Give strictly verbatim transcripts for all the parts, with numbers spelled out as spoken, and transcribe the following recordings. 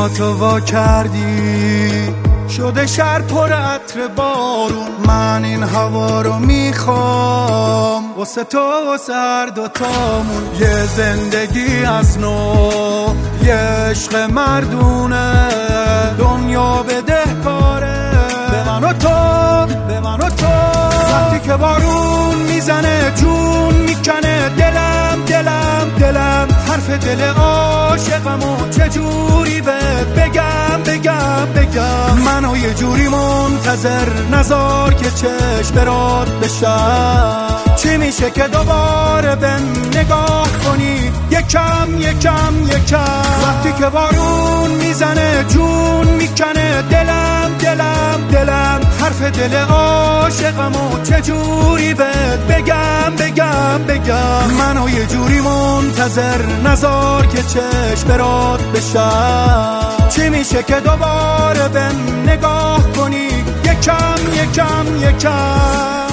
چشماتو وا کردی شده شهر پر عطر بارون. من این هوا رو میخوام واسه تو واسه هر دوتامون. یه زندگی از نو، یه عشق مردونه، دنیا بدهکاره به من و تو، به من و تو. وقتی که بارون میزنه جون میکنه دلم دلم دلم. حرف دل عاشقمو چجوری بهت بگم بگم بگم. منو یه جوری منتظر نذار که چشم برات بشم. چی میشه که دوباره بهم نگاه کنی یکم یکم یکم. وقتی که بارون میزنه جون میکنه دلم دلم دلم. حرف دل عاشقمو چجوری بهت بگم بگم بگم. منو یه جوری منتظر نذار که چشم برات بشم. چی میشه که دوباره بهم نگاه کنی یکم یکم یکم.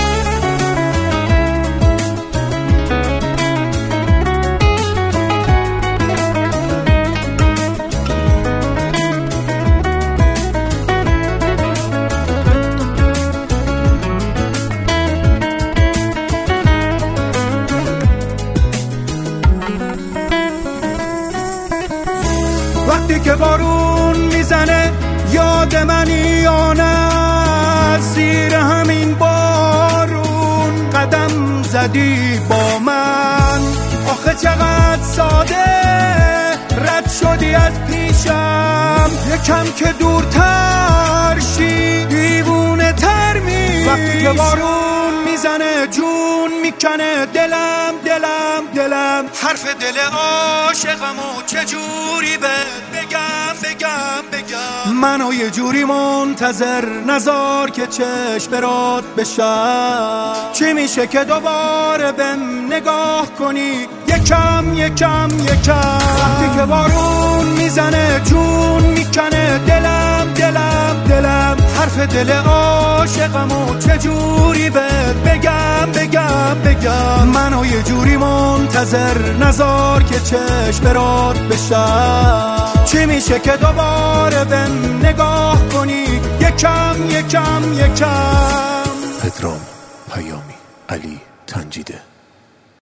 وقتی که بارون میزنه یاد منی یا نه؟ زیر همین بارون قدم زدی با من. آخه چقدر ساده رد شدی از پیشم. یکم که دورتر شی دیوونه تر میشم. وقتی که بارون میزنه جون میکنه دلم دلم دلم. حرف دل عاشقمو چجوری بهت بگم بگم بگم. منو یه جوری منتظر نذار که چشم برات بشم. چی میشه که دوباره بهم نگاه کنی یکم یکم یکم. وقتی که بارون میزنه جون میکنه دلم دلم دلم. حرف دل عاشقمو چجوری بهت بگم بگم بگم. منو یه جوری منتظر نذار که چشم برات بشم. چی میشه که دوباره بهم نگاه کنی یکم یکم یکم. پدرام پیامی علی تنجیده.